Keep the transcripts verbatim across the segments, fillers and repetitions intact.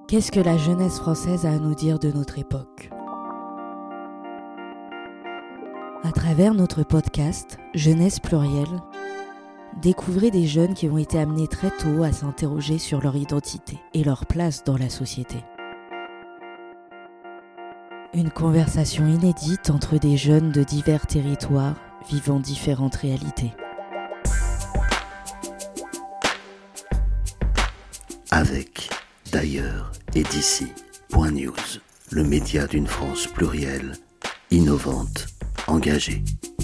Qu'est-ce que la jeunesse française a à nous dire de notre époque ? À travers notre podcast Jeunesse plurielle, découvrez des jeunes qui ont été amenés très tôt à s'interroger sur leur identité et leur place dans la société. Une conversation inédite entre des jeunes de divers territoires vivant différentes réalités. Avec d'ailleurs et d'ici, Point News, le média d'une France plurielle, innovante, engagée.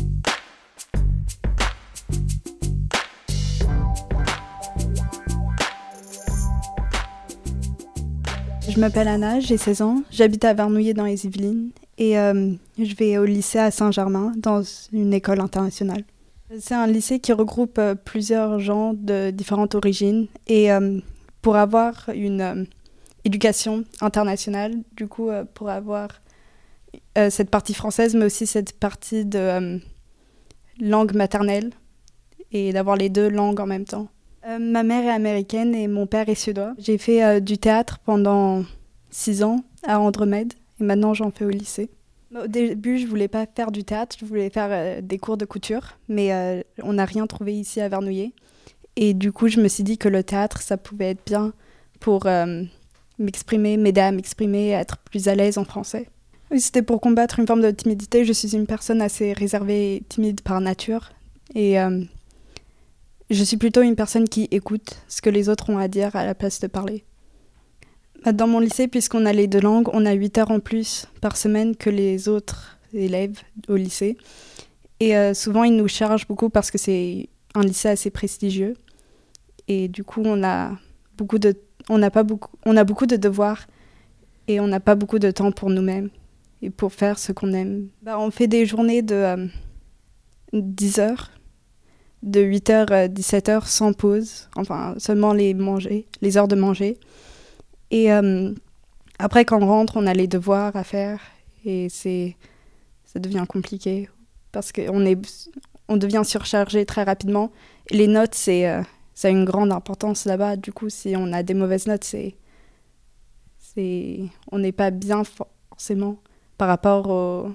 Je m'appelle Anna, j'ai seize ans, j'habite à Vernouillet dans les Yvelines et euh, je vais au lycée à Saint-Germain dans une école internationale. C'est un lycée qui regroupe euh, plusieurs gens de différentes origines et euh, pour avoir une euh, éducation internationale, du coup euh, pour avoir euh, cette partie française mais aussi cette partie de euh, langue maternelle et d'avoir les deux langues en même temps. Euh, ma mère est américaine et mon père est suédois. J'ai fait euh, du théâtre pendant six ans à Andromède et maintenant j'en fais au lycée. Au début, je voulais pas faire du théâtre, je voulais faire euh, des cours de couture, mais euh, on n'a rien trouvé ici à Vernouillet. Et du coup, je me suis dit que le théâtre, ça pouvait être bien pour euh, m'exprimer, m'aider à m'exprimer, être plus à l'aise en français. Oui, c'était pour combattre une forme de timidité. Je suis une personne assez réservée et timide par nature. Et euh, je suis plutôt une personne qui écoute ce que les autres ont à dire à la place de parler. Dans mon lycée, puisqu'on a les deux langues, on a huit heures en plus par semaine que les autres élèves au lycée. Et euh, souvent, ils nous chargent beaucoup parce que c'est un lycée assez prestigieux. Et du coup, on a beaucoup de, on n'a pas beaucoup, on a beaucoup de devoirs et on n'a pas beaucoup de temps pour nous-mêmes et pour faire ce qu'on aime. Bah, on fait des journées de euh, dix heures. De huit heures à dix-sept heures sans pause, enfin seulement les manger, les heures de manger. Et euh, après quand on rentre, on a les devoirs à faire et c'est, ça devient compliqué parce qu'on est, on devient surchargé très rapidement. Et les notes, c'est, euh, ça a une grande importance là-bas. Du coup, si on a des mauvaises notes, c'est, c'est, on n'est pas bien forcément par rapport aux,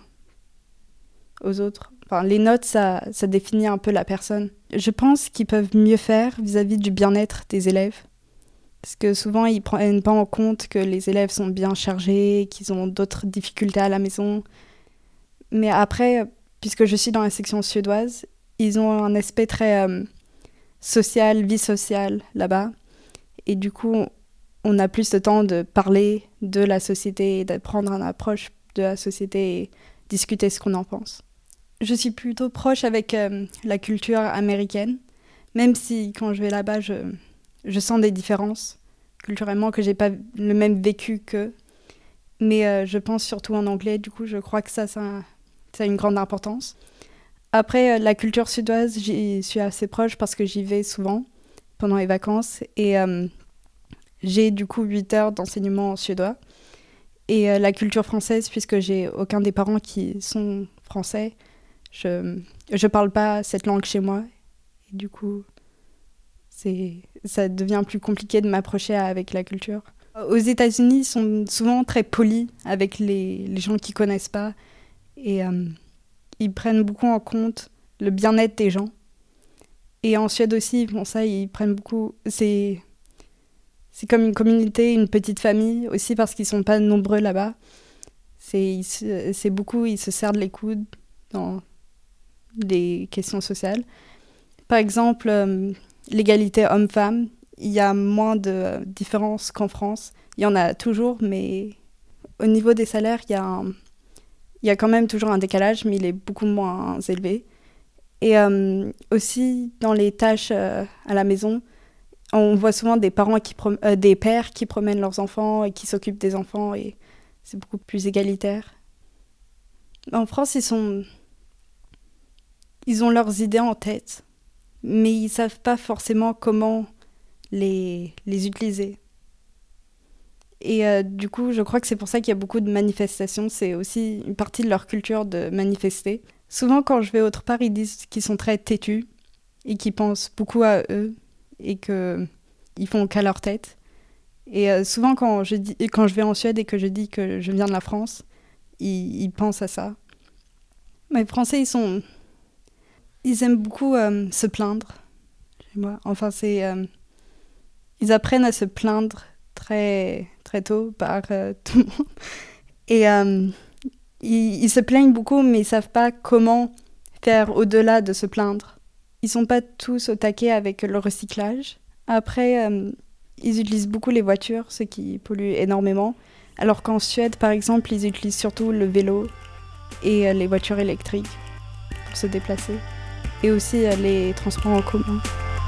aux autres. Enfin, les notes, ça, ça définit un peu la personne. Je pense qu'ils peuvent mieux faire vis-à-vis du bien-être des élèves. Parce que souvent, ils ne prennent pas en compte que les élèves sont bien chargés, qu'ils ont d'autres difficultés à la maison. Mais après, puisque je suis dans la section suédoise, ils ont un aspect très euh, social, vie sociale là-bas. Et du coup, on a plus de temps de parler de la société, de prendre une approche de la société et discuter ce qu'on en pense. Je suis plutôt proche avec euh, la culture américaine, même si quand je vais là-bas, je, je sens des différences culturellement que j'ai pas le même vécu qu'eux. Mais euh, je pense surtout en anglais, du coup, je crois que ça, ça, ça a une grande importance. Après, euh, la culture suédoise, j'y suis assez proche parce que j'y vais souvent pendant les vacances. Et euh, j'ai du coup huit heures d'enseignement en suédois. Et euh, la culture française, puisque j'ai aucun des parents qui sont français, Je je parle pas cette langue chez moi et du coup c'est ça devient plus compliqué de m'approcher avec la culture. Aux États-Unis, ils sont souvent très polis avec les les gens qui connaissent pas et euh, ils prennent beaucoup en compte le bien-être des gens. Et en Suède aussi, ils font ça, ils prennent beaucoup c'est c'est comme une communauté, une petite famille aussi parce qu'ils sont pas nombreux là-bas. C'est c'est beaucoup, ils se serrent les coudes dans des questions sociales. Par exemple, euh, l'égalité homme-femme, il y a moins de euh, différences qu'en France. Il y en a toujours, mais au niveau des salaires, il y a, un, il y a quand même toujours un décalage, mais il est beaucoup moins élevé. Et euh, aussi, dans les tâches euh, à la maison, on voit souvent des parents qui prom- euh, des pères qui promènent leurs enfants et qui s'occupent des enfants, et c'est beaucoup plus égalitaire. En France, ils sont... Ils ont leurs idées en tête, mais ils ne savent pas forcément comment les, les utiliser. Et euh, du coup, je crois que c'est pour ça qu'il y a beaucoup de manifestations. C'est aussi une partie de leur culture de manifester. Souvent, quand je vais autre part, ils disent qu'ils sont très têtus et qu'ils pensent beaucoup à eux et qu'ils font qu'à leur tête. Et euh, souvent, quand je, dis, quand je vais en Suède et que je dis que je viens de la France, ils, ils pensent à ça. Mais les Français, ils sont... Ils aiment beaucoup euh, se plaindre. Moi. Enfin, c'est... Euh, ils apprennent à se plaindre très, très tôt par euh, tout le monde. Et euh, ils, ils se plaignent beaucoup, mais ils ne savent pas comment faire au-delà de se plaindre. Ils ne sont pas tous au taquet avec le recyclage. Après, euh, ils utilisent beaucoup les voitures, ce qui pollue énormément. Alors qu'en Suède, par exemple, ils utilisent surtout le vélo et euh, les voitures électriques pour se déplacer. Et aussi euh, les transports en commun.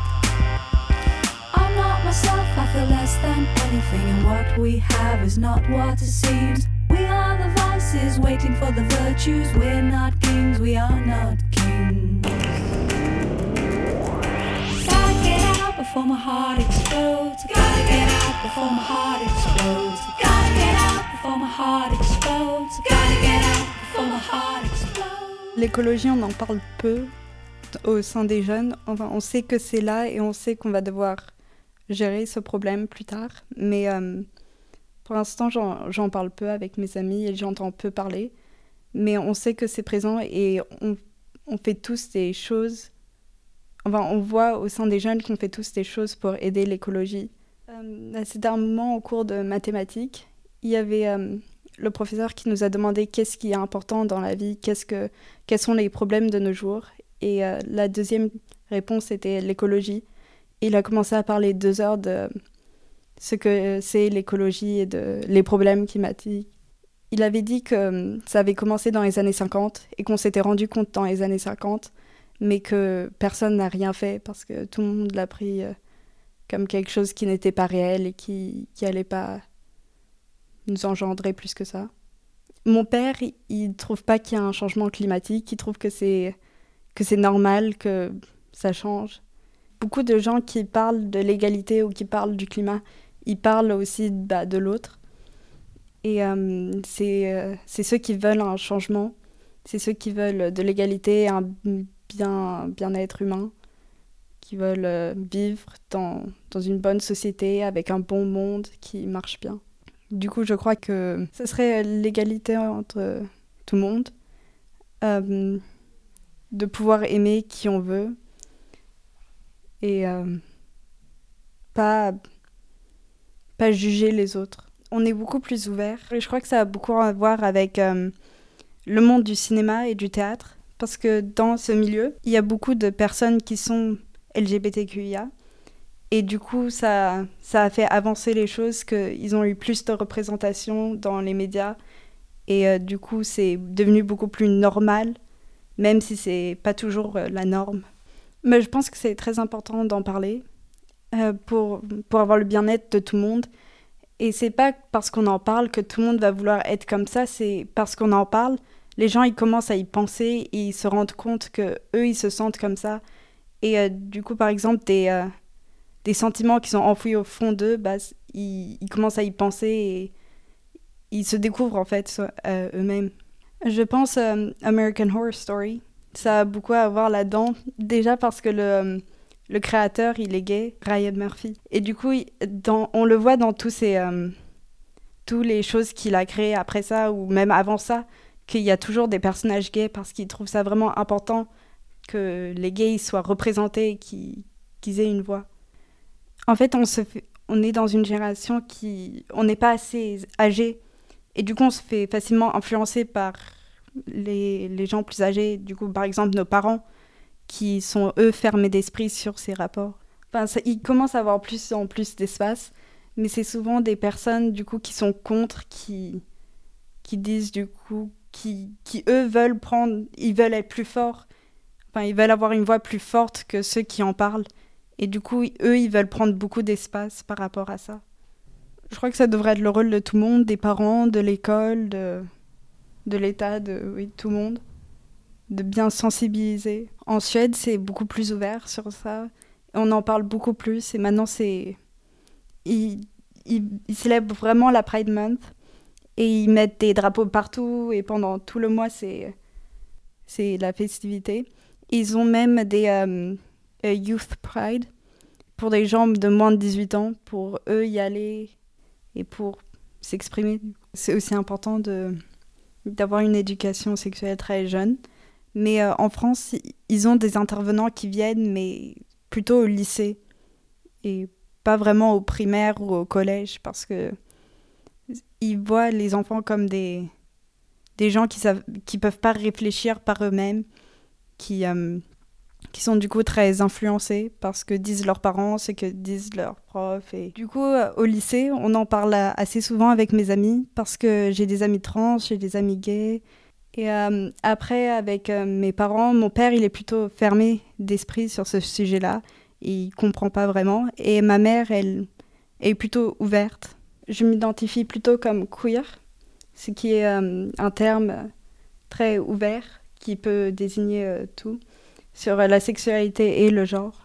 I'm not myself, I feel less than anything, and what we have is not what it seems. We are the vices waiting for the virtues. We're not kings, we are not kings. Gotta get out before my heart explodes. Gotta get out before my heart explodes. Gotta get out before my heart explodes. Gotta get out before my heart explodes. L'écologie, on en parle peu au sein des jeunes. Enfin, on sait que c'est là et on sait qu'on va devoir gérer ce problème plus tard. Mais euh, pour l'instant, j'en, j'en parle peu avec mes amis et j'entends peu parler. Mais on sait que c'est présent et on, on fait tous des choses. Enfin, on voit au sein des jeunes qu'on fait tous des choses pour aider l'écologie. Euh, c'était un moment au cours de mathématiques. Il y avait euh, le professeur qui nous a demandé qu'est-ce qui est important dans la vie, qu'est-ce que, quels sont les problèmes de nos jours. Et euh, la deuxième réponse était l'écologie. Il a commencé à parler deux heures de ce que c'est l'écologie et de les problèmes climatiques. Il avait dit que ça avait commencé dans les années cinquante et qu'on s'était rendu compte dans les années cinquante, mais que personne n'a rien fait parce que tout le monde l'a pris euh, comme quelque chose qui n'était pas réel et qui n'allait pas nous engendrer plus que ça. Mon père, il ne trouve pas qu'il y a un changement climatique, il trouve que c'est... que c'est normal que ça change. Beaucoup de gens qui parlent de l'égalité ou qui parlent du climat, ils parlent aussi bah, de l'autre. Et euh, c'est, euh, c'est ceux qui veulent un changement, c'est ceux qui veulent de l'égalité, un bien, bien-être humain, qui veulent euh, vivre dans, dans une bonne société avec un bon monde qui marche bien. Du coup, je crois que ce serait l'égalité entre tout le monde. Euh, de pouvoir aimer qui on veut et euh, pas, pas juger les autres. On est beaucoup plus ouvert et je crois que ça a beaucoup à voir avec euh, le monde du cinéma et du théâtre parce que dans ce milieu, il y a beaucoup de personnes qui sont L G B T Q I A et du coup, ça, ça a fait avancer les choses, qu'ils ont eu plus de représentation dans les médias et euh, du coup, c'est devenu beaucoup plus normal même si c'est pas toujours euh, la norme. Mais je pense que c'est très important d'en parler euh, pour, pour avoir le bien-être de tout le monde. Et c'est pas parce qu'on en parle que tout le monde va vouloir être comme ça, c'est parce qu'on en parle, les gens ils commencent à y penser et ils se rendent compte que eux ils se sentent comme ça. Et euh, du coup, par exemple, des, euh, des sentiments qui sont enfouis au fond d'eux, bah, ils, ils commencent à y penser et ils se découvrent en fait euh, eux-mêmes. Je pense euh, American Horror Story, ça a beaucoup à voir là-dedans. Déjà parce que le, le créateur, il est gay, Ryan Murphy. Et du coup, dans, on le voit dans tous ces, euh, toutes les choses qu'il a créées après ça, ou même avant ça, qu'il y a toujours des personnages gays parce qu'il trouve ça vraiment important que les gays soient représentés et qu'ils, qu'ils aient une voix. En fait, on, se fait, on est dans une génération qui... On n'est pas assez âgé. Et du coup, on se fait facilement influencer par les, les gens plus âgés. Du coup, par exemple, nos parents, qui sont, eux, fermés d'esprit sur ces rapports. Enfin, ça, ils commencent à avoir plus en plus d'espace, mais c'est souvent des personnes, du coup, qui sont contre, qui, qui disent, du coup, qui, qui, eux, veulent prendre... Ils veulent être plus forts. Enfin, ils veulent avoir une voix plus forte que ceux qui en parlent. Et du coup, eux, ils veulent prendre beaucoup d'espace par rapport à ça. Je crois que ça devrait être le rôle de tout le monde, des parents, de l'école, de, de l'État, de oui, tout le monde, de bien sensibiliser. En Suède, c'est beaucoup plus ouvert sur ça. On en parle beaucoup plus. Et maintenant, c'est... Ils, ils, ils célèbrent vraiment la Pride Month. Et ils mettent des drapeaux partout. Et pendant tout le mois, c'est, c'est la festivité. Ils ont même des euh, Youth Pride pour des gens de moins de dix-huit ans. Pour eux, y aller... et pour s'exprimer. C'est aussi important de, d'avoir une éducation sexuelle très jeune. Mais euh, en France, ils ont des intervenants qui viennent, mais plutôt au lycée et pas vraiment au primaire ou au collège, parce que ils voient les enfants comme des, des gens qui savent, qui peuvent pas réfléchir par eux-mêmes, qui, euh, qui sont du coup très influencés par ce que disent leurs parents, ce que disent leurs profs. Et du coup, euh, au lycée, on en parle assez souvent avec mes amis, parce que j'ai des amis trans, j'ai des amis gays. Et euh, après, avec euh, mes parents, mon père, il est plutôt fermé d'esprit sur ce sujet-là. Il comprend pas vraiment. Et ma mère, elle est plutôt ouverte. Je m'identifie plutôt comme queer, ce qui est euh, un terme très ouvert qui peut désigner euh, tout sur la sexualité et le genre.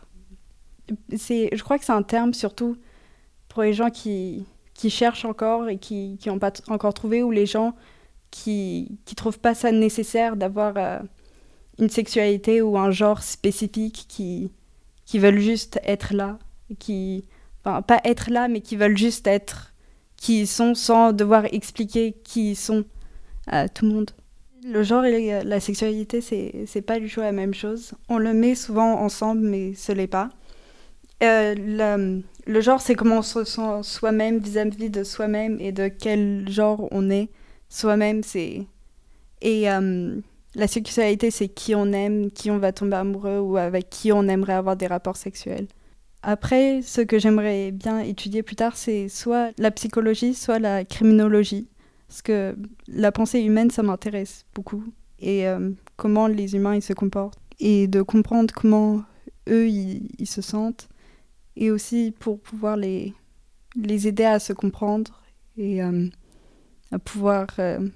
C'est, je crois que c'est un terme surtout pour les gens qui, qui cherchent encore et qui n'ont pas t- encore trouvé, ou les gens qui ne trouvent pas ça nécessaire d'avoir euh, une sexualité ou un genre spécifique, qui, qui veulent juste être là, qui, enfin pas être là, mais qui veulent juste être qui ils sont sans devoir expliquer qui ils sont à tout le monde. Le genre et la sexualité, c'est, c'est pas du tout la même chose. On le met souvent ensemble, mais ce l'est pas. Euh, le, le genre, c'est comment on se ressent soi-même vis-à-vis de soi-même et de quel genre on est soi-même. C'est... Et euh, la sexualité, c'est qui on aime, qui on va tomber amoureux ou avec qui on aimerait avoir des rapports sexuels. Après, ce que j'aimerais bien étudier plus tard, c'est soit la psychologie, soit la criminologie. Parce que la pensée humaine, ça m'intéresse beaucoup. Et euh, comment les humains ils se comportent. Et de comprendre comment eux, ils, ils se sentent. Et aussi pour pouvoir les, les aider à se comprendre et euh, à pouvoir euh,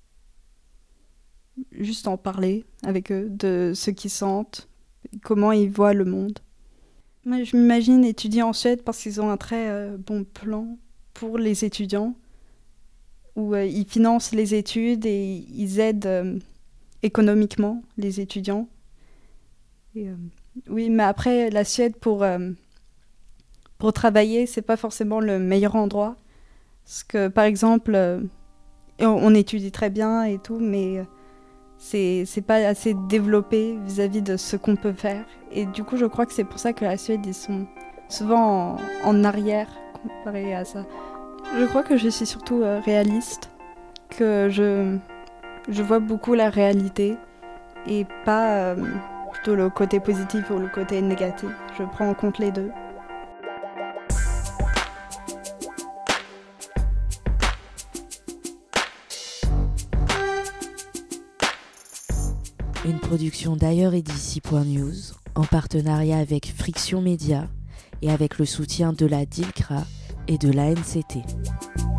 juste en parler avec eux de ce qu'ils sentent, comment ils voient le monde. Moi, je m'imagine étudier en Suède parce qu'ils ont un très euh, bon plan pour les étudiants, où euh, ils financent les études et ils aident euh, économiquement les étudiants. Et, euh, oui, mais après, la Suède, pour, euh, pour travailler, c'est pas forcément le meilleur endroit. Parce que, par exemple, euh, on, on étudie très bien et tout, mais... Euh, C'est, c'est pas assez développé vis-à-vis de ce qu'on peut faire. Et du coup, je crois que c'est pour ça que la Suède, ils sont souvent en, en arrière comparé à ça. Je crois que je suis surtout euh, réaliste, que je, je vois beaucoup la réalité et pas euh, plutôt le côté positif ou le côté négatif. Je prends en compte les deux. Une production d'ailleurs et d'ici.news en partenariat avec Friction Média et avec le soutien de la D I L C R A et de l'A N C T.